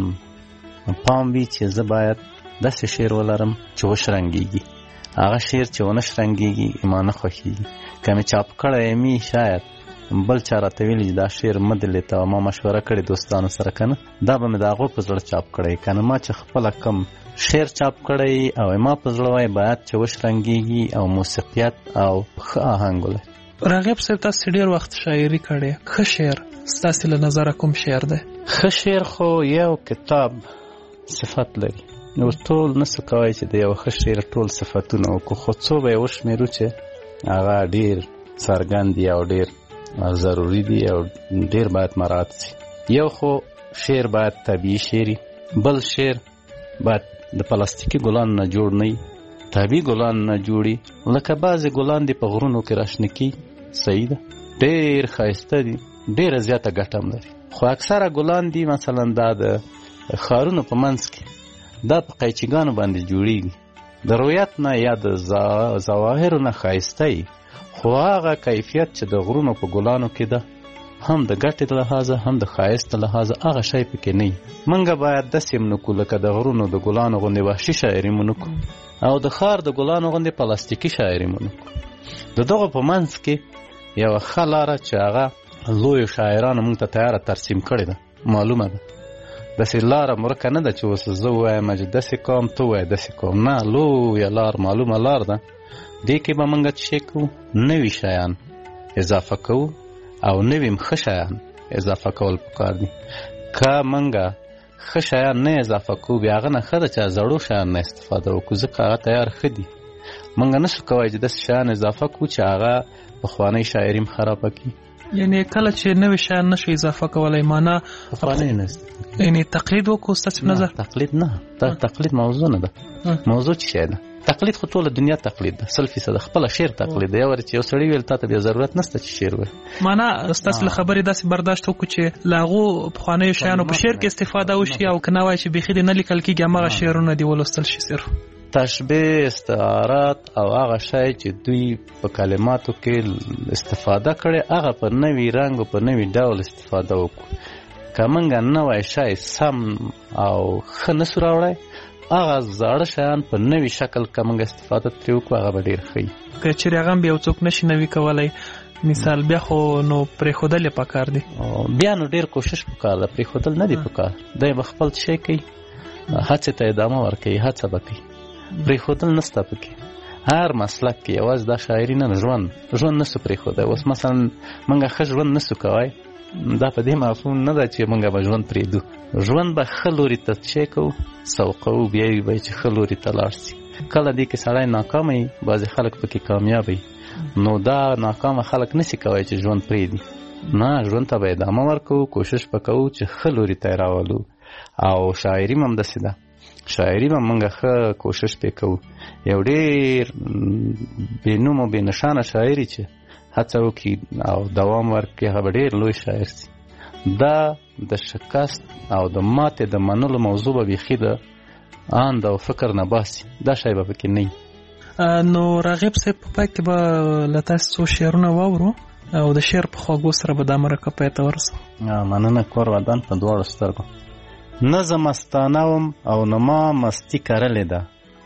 پام وي چې زه باید داسې شعر ولرم چې وشرنګېږي. هغه شعر چې ونه شرنګېږي ما نه خوښېږي. که مې چاپ کړی مي شاید بل چا راته ویلي چې دا شعر مه دلیته او ما مشوره کړې دوستانو سره که نه، دا به مې د هغو په زړه چاپ کړی. که نه ما چې خپله کم شعر چاپ کړی او ما په زړه وای باید چې وشرنګېږي او موسیقیت او ښه آهنګ ولري. راغب صاحب تاسې ډېر وخت شاعري کړې، ښه شعر ستاسې له نظره کوم شعر دی؟ ښه شعر خو یو کتاب صفت لري. نو ټول نسو کوای چې د یو ښه شعر ټول صفتونه وکړو، خو څو به یې وشمېرو چې هغه ډېر څرګند دي او ډېر ضروري دي او ډېر باید مراعات شي. یو خو شعر باید طبیعي شعري، بل شعر باید د پلاستیکي ګلانو نه جوړ نه وي، طبیعي ګلان نه جوړي. لکه بعضې ګلان دي په غرونو کې راشنه کي، صحیح ده، ډېر ښایسته دي، ډېره زیاته ګټه هم لري. خو اکثره ګلان دي مثلا دا د ښارونو په منځ کې دا په قیچیګانو باندې جوړیږي د رویت نه یا د ظواهرو نه ښایسته وي خو هغه کیفیت چې د غرونو په ګلانو کې ده هم د ګټې لحاظه هم د ښایست لحاظه هغه شی پکې نه وي. موږ باید داسې ونه کړو لکه د غرونو د ګلانو غوندې وحشي شاعري مو نه کړو او د ښار د ګلانو غوندې پلاستیکي شاعري مو نه کړو. د دغو په منځ کې یوه ښه لاره چې هغه لویو شاعرانو موږ ته تیاره ترسیم کړې ده معلومه ده. داسې لاره مرکه نه ده چې اوس زه ووایم چې داسې کوم ته ووایه داسې کوم، نه، لویه لار معلومه لار ده. دې کې به موږ څه شی کوو؟ نوي شیان اضافه کوو او نوي ښه شیان اضافه کول پکار دي. که موږ ښه شیان نه اضافه کوو بیا هغه نه ښه ده چې زړو شیان نه استفاده وکړو ځکه هغه تیار ښه دي. موږ نشو کولی چې داسې شیان اضافه کړو چې هغه پخوانۍ شاعري هم خرابه کړي. یعنی کله چې نوي شیان نشو اضافه کولی معنا پخوانۍ نه یعنی تقلید وکړو ستاسو نظر؟ تقلید نه، دا تقلید موضوع نه ده. موضوع څه شی ده؟ تقلید خو ټوله دنیا تقلید ده، سل فیصده خپله شعر تقلید ده. یو وارې چې یو سړی ویل تا ته بیا ضرورت نشته چې شعر وایي. معنا ستاسو له خبرې داسې برداشت وکړو چې له هغو پخوانیو شیانو په شعر کې استفاده وشي او که نه وایي چې بیخي دې نه لیکل کېږي هماغه شعرونه دې ولوستل شي صرف. تشبیه، استعارات او هغه شی چې دوی په کلماتو کې استفاده کړي هغه په نوي رنګ او په نوي ډول استفاده وکړو. که موږ نوی شی سم او ښه نسو راوړی هغه زاړه شیان په نوي شکل که موږ استفاده ترې وکړو هغه به ډېر ښه وي. که چېرې هغه هم بیا یو څوک نشي نوي کولی مثال بیا خو نو پرېښودل یې پکار دي. بیا نو ډېر کوشش پکار ده، پرېښودل نه دي پکار. دی به خپل شی کوي، هڅې ته ادامه ورکوي، هڅه به کوي. پرېښودل نسته پکې. هر مسلک کې یوازې دا شاعري نه، ژوند ژوند نسو پرېښودی. اوس مثلا موږ ښه ژوند نسو کوی، دا په دې مفهوم نه ده چې موږ به ژوند پرېږدو. ژوند به ښه لوري ته څه کوو، سوقوو، بیا یې به چې ښه لوري ته لاړ شي. کله دې کې سړی ناکامه وي، بعضې خلک پکې کامیاب وي، نو دا ناکامه خلک نشي کوی چې ژوند پرېږدي. نه، ژوند ته به ادامه ورکوو، کوشش به کوو چې ښه لوري ته یې راولو. او شاعري هم همداسې ده، شاعري به موږ ښه کوشش پې کوو. یو ډېر بې نوم او بې نښانه شاعري چې هڅه وکړي او دوام ورکړي هغه به ډېر لوی شاعر شي. دا د شکست او د ماتې د منلو موضوع به بیخي د اند او فکر نه باسي، دا شی به پکې نه وي. نو راغب صاحب په پای کې به له تاسو څو شعرونه واورو او د شعر په خوږو سره به دا مرکه پای ته ورسو. مننه کور ودان په دواړو سترګو. نه زه مستانه وم او نه ما مستي کرلې ده،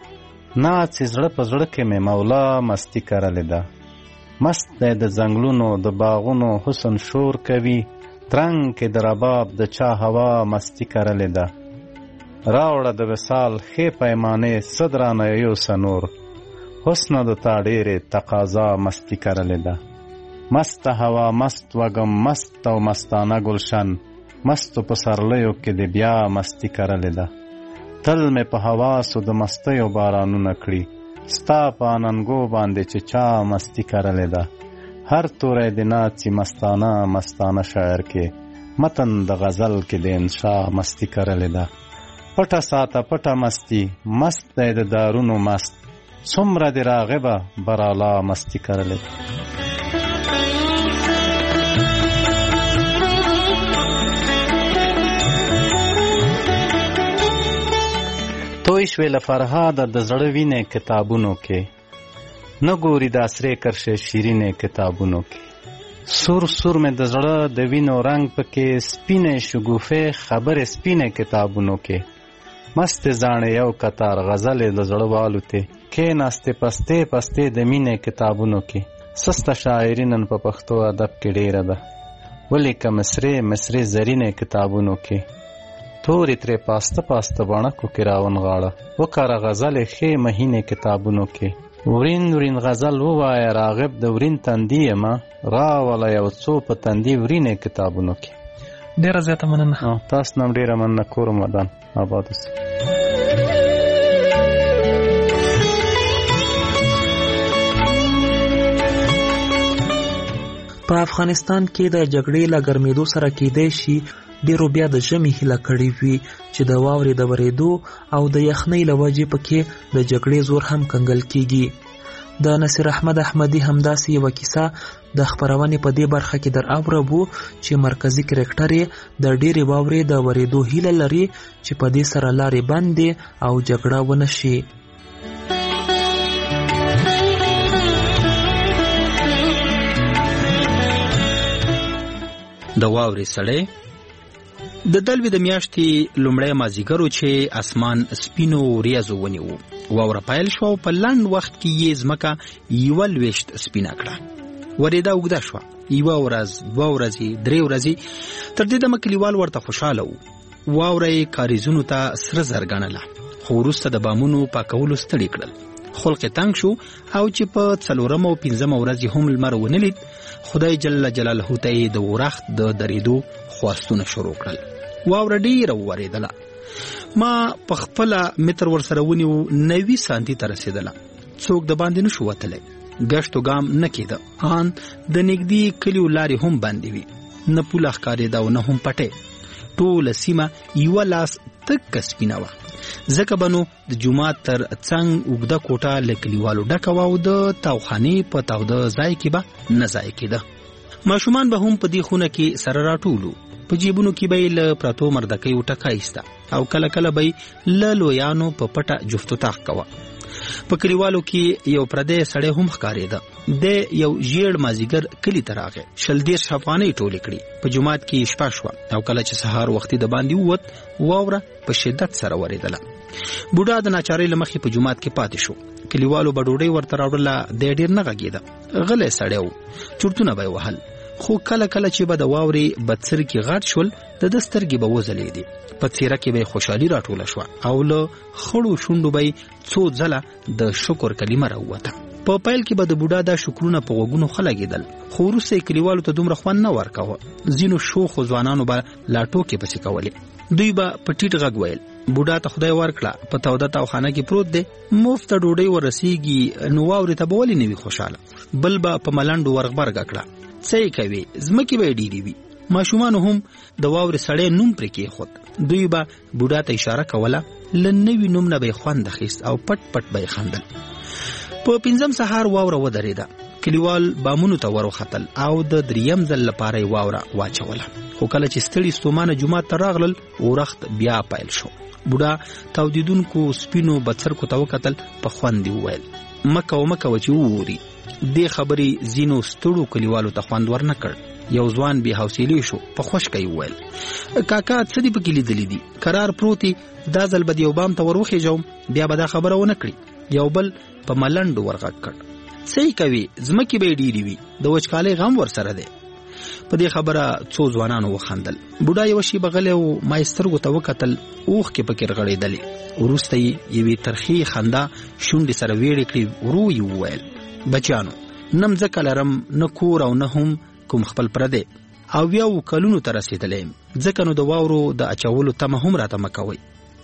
نه چې زړه په زړه کې مې مولا مستي کرلې ده. مست دی د ځنګلونو د باغونو حسن شور کوي، ترنګ کې د رباب د چا هوا مستی کرلې ده. راوړه د وصال ښې پیمانې څه درانه یوسه نور، حسنه د تا ډېرې تقاضا مستی کرلې ده. مست هوا مست وږم مست او مستانه ګلشن، مستو په سرلیو کې د بیا مستی کرلې ده. تل مې په حواسو د مستیو بارانونه کړي، ستا په اننګو باندې چې چا مستی کرلې ده. هر توری د ناڅي مستانه مستانه شاعر کې، متن د غزل کې د انشا مستی کرلې ده. پټه ساته پټه مستی، مست دی د دارونو مست، څومره د راغبه برالا مستی کرلې ده. توی شوې له فرهاده د زړه وینې کتابونو کې، نه ګوري د عصرې کرښې شیرینې کتابونو کې. سور سور مې د زړه د وینو رنګ پکې، سپینې شګوفې خبرې سپینې کتابونو کې. مست زاڼې یو کتار غزلې د زړه والوتې، کښېناستې پستې پستې د مینې کتابونو کې. سسته شاعري نن په پښتو ادب کې ډېره ده، ولیکه مصرې مصرې زرینې کتابونو کې. تورې ترې پاسته پاسته بڼکو کې راونغاړه، وکاره غزلې ښې مهینې کتابونو کې. ورین ورین غزل ووایه راغب د ورین تندي یمه، راوله یو څو په تندي ورینې کتابونو کې. ډېره زیاته مننه. تاسو نه هم ډېره مننه. کور ودان آباد اوسئ. په افغانستان کې د جګړې له ګرمېدو سره کېدای شي ډېرو بیا د ژمي هیله کړې وي چې د واورې د ورېدو او د یخنۍ له وجې پکې د جګړې زور هم کنګل کېږي. د نصیر احمد احمدي همداسې یوه کیسه د خپرونې په دې برخه کې در اوربو چې مرکزي کرکټر یې د ډېرې واورې د ورېدو هیله لري چې په دې سره لارې بندې او جګړه ونه شي. د واورې سړی د دلوي د میاشتې لومړی مازیګرو چې اسمان سپینو وریځو ونیو. واوره پیل شوه او په لنډ وخت کې یې ځمکه یوه لویشت سپینه کړه. ورېده اوږده شوه، یوه ورځ، دوه ورځې، درې ورځې. تر دې دمه کلیوال ورته خوشحاله وو. واوره یې کاریزونو ته سره زر ګڼله، خو وروسته د بامونو پاکولو ستړي کړل. خلق یې تنګ شو او چې په څلورمه او پنځمه ورځ یې هم لمر ونه لید، خدای جل جلاله ته یې د ورښت د درېدو خواستونه شروع کړل. واوره ډېره وورېدله. ما په خپله متر ورسره ونیو، نوي سانتي ته رسېدله. څوک د باندې نه شو وتلی، ګشت و ګام نه کېده. ان د نږدې کلیو لارې هم بندې وي، نه پوله ښکارېده او نه هم پټې. ټوله سیمه یوه لاس تکه سپینه وه. ځکه به نو د جومات تر څنګ اوږده کوټه له کلیوالو ډکه وه او د تاوخانې په تاوده ځای کې به نه ضایع کېده. ماشومان به هم په دې خونه کې سره راټولو. په جیبونو کې به یې له پرتو مردکیو ټکه ایسته او کله کله به یې له لویانو په پټه جفت و طاق کوه. په کلیوالو کې یو پردی سړی هم ښکارېده. د یو ژیړ مازیګر کلي ته راغی، شل دېرش افغانۍ ټولې کړي. په جومات کې شپه شوه او کله چې سهار وختي د باندې ووت، واوره په شدت سره ورېدله. بوډا د ناچارۍ له مخې په جومات کې پاتې شو. کلیوالو به ډوډۍ ورته راوړله، دی ډېر نه غږېده، غلی سړی و، چورتونه به یې وهل. خو کله کله چې به د واورې بدسرکي غټ شول، د ده سترګې به وځلېدې. په څېره کې به یې خوشحالي راټوله شوه او له خړو شونډو به یې څو ځله د شکر کلمه راووته. په پیل کې به د بوډا دا شکرونه په غوږونو ښه لګېدل، خو وروسته یې کلیوالو ته دومره خوند نه ورکاوه. ځینو شوخو ځوانانو به لا ټوکې پسې کولې. دوی به په ټیټ غږ ویل، بوډا ته خدای ورکړه، په توده تاوخانه کې پروت دی، مفته ډوډۍ ورسیږي، نو واورې ته به ولې نه وي خوشحاله. بل به په ملنډو ورغبرګه کړه، څه یې کوې، ځمکې به یې ډېرې وي. ماشومانو هم د واورې سړی نوم پرې کېښود. دوی به بوډا ته اشاره کوله، له نوي نوم نه به یې خوند اخیست او پټ پټ به یې خندل. په پنځم سهار واوره ودرېده. کلیوال بامونو ته وروختل او د دریم ځل لپاره یې واوره واچوله. خو کله چې ستړي ستومانه جومات ته راغلل، ورښت بیا پیل شو. بوډا تاودیدونکو سپینو بڅرکو ته وکتل، په خوند یې وویل، مه کوه مه کوه چې ووري. دې خبرې ځینو ستړو کلیوالو ته خوند ور نه کړ. یو ځوان بې حوصلې شو، په خوشکه یې وویل، کاکا څه دې پکې لیدلي دي؟ کرار پروتې، دا ځل به د یو بام ته ور وخېژوم، بیا به دا خبره ونه کړي. یو بل په ملنډو ورغږ کړ، څه یې کوې، ځمکې به یې ډېرې وي، د وچکالۍ غم ورسره دی. په دې خبره څو ځوانانو وخندل. بوډا یوه شېبه غلی و، ما یې سترګو ته وکتل، اوښکې پکې رغړېدلې. وروسته یې یوې ترخې خندا شونډې سره ویړې کړې، ورو یې وویل، بچیانو، نه مځکه لرم، نه کور او نه هم کوم خپل پردی، او یو کلونو ته رسېدلی یم. ځکه نو د واورو د اچولو تمه هم راته مه کوئ.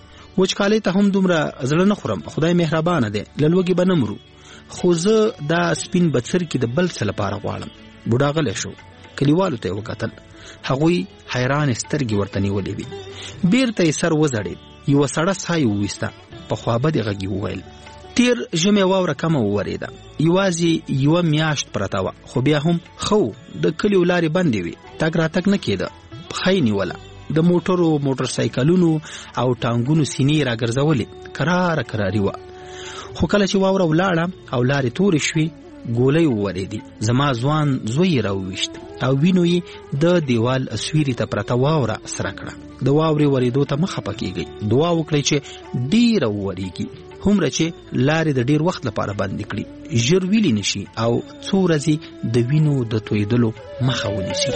وچکالۍ ته هم دومره زړه نه خورم، خدای مهربانه دی، له لوږې به نه مرو. خو زه دا سپین بڅرکي د بل څه لپاره غواړم. بوډا غلی شو، کلیوالو ته یې وکتل. هغوی حیرانې سترګې ورته نیولې وې. بیرته یې سر وځړېد، یوه سړه ساه یې وویسته، په خوابدې غږ یې وویل، تیر ژمې واوره کمه وورېده، یوازې یوه میاشت پرته وه، خو بیا هم ښه و. د کلیو لارې بندې وې، تګ راتګ نه کېده، پښه یې نیوله. د موټرو، موټرسایکلونو او ټانګونو سینې یې راګرځولې، کراره کراري وه. خو کله چې واوره ولاړه او لارې تورې شوې، ګولۍ وورېدې. زما ځوان زوی یې راوویشت او وینو یې د دیوال سویري ته پرته واوره سره کړه. د واورې ورېدو ته مه خفه کېږئ، دعا وکړئ چې ډېره وورېږي، هومره چې لارې د ډېر وخت لپاره بندې کړي، ژر ویلې نشي او څو ورځې د وینو د تویدلو مخه ونیسي.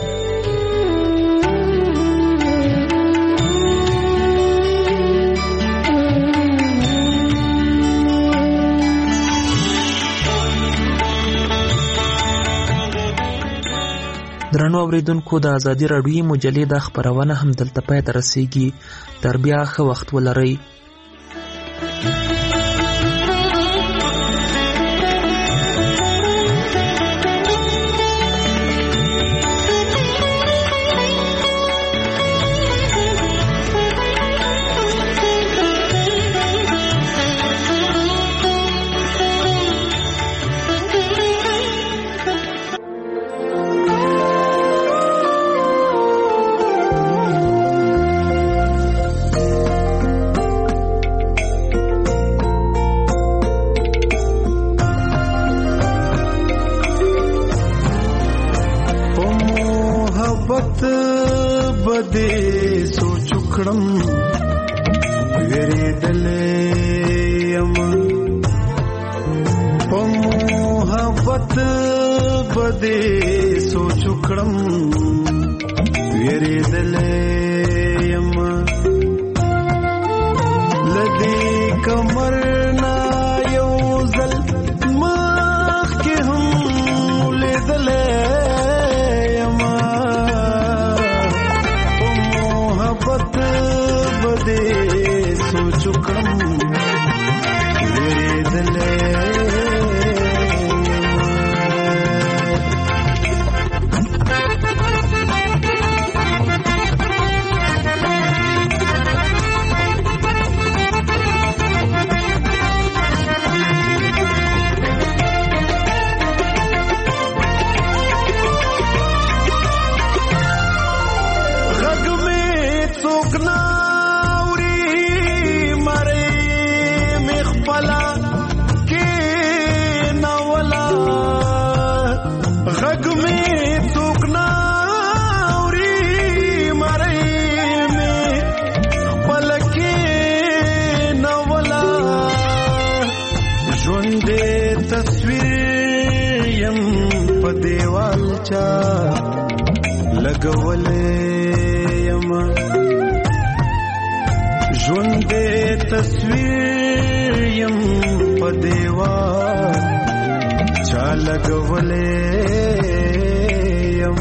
درنو اوریدونکو، د ازادي راډیویي مجلې دا خپرونه هم دلته پای ته رسیږي. تر بیا ښه وخت ولرئ. کړم ویریدلې یم په محبت بده سوچ کړم ویریدلې یم لدی کمر نا یو زل مخ کې هم لیدلې یم په محبت بده سوچ کړم ویریدلې لګولې یم ژوند دې تصویر یم په دیوال چا لګولې یم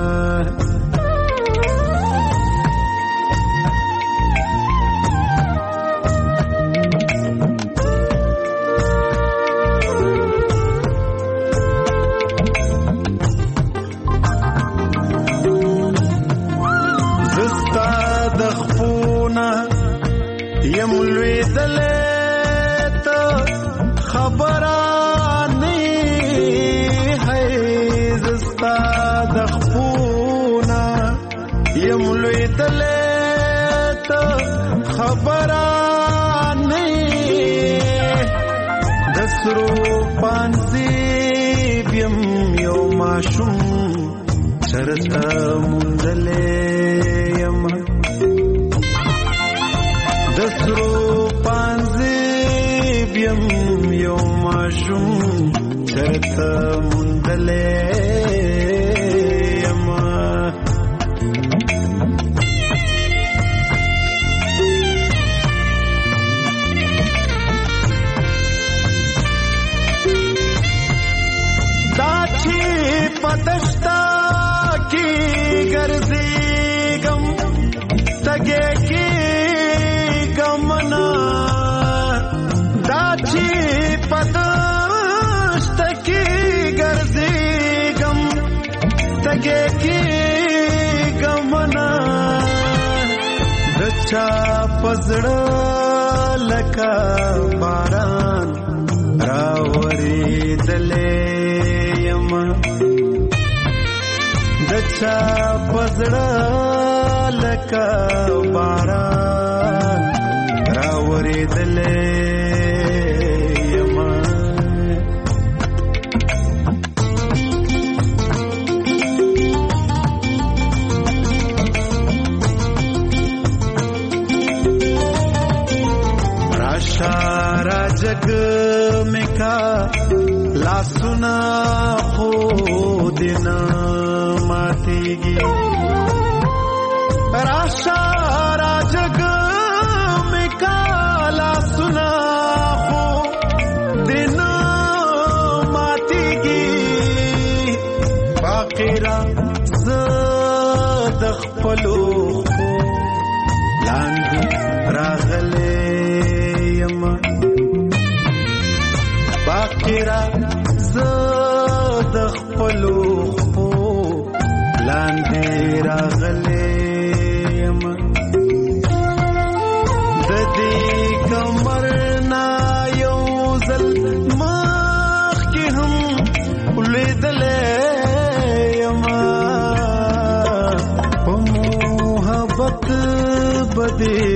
دسرو پانسی بیم یو ماشوم چرتا مندلې یم دسرو پانسی بیم یو ماشوم چرتا مندلې یم پدشتا کی گرزی گم تگے کی گمنا داچی پدشتا کی گرزی گم تگے کی گمنا دچا پزڑ لکا باران راوری دلے دچا پزړه لکه باران راورېدلې یم راشه راجګ مې کا لاسونه خو دې نه ماتېږي راشه راجګ مې کا لاسونه خو دې نه ماتېږي باقي را زه د خپلو خو لاندې راغلی یم باقي را زه د خپلو خو لاندې راغلی یم د دې کمر نه یو ځل مخکې هم لیدلی یم په محبت به دې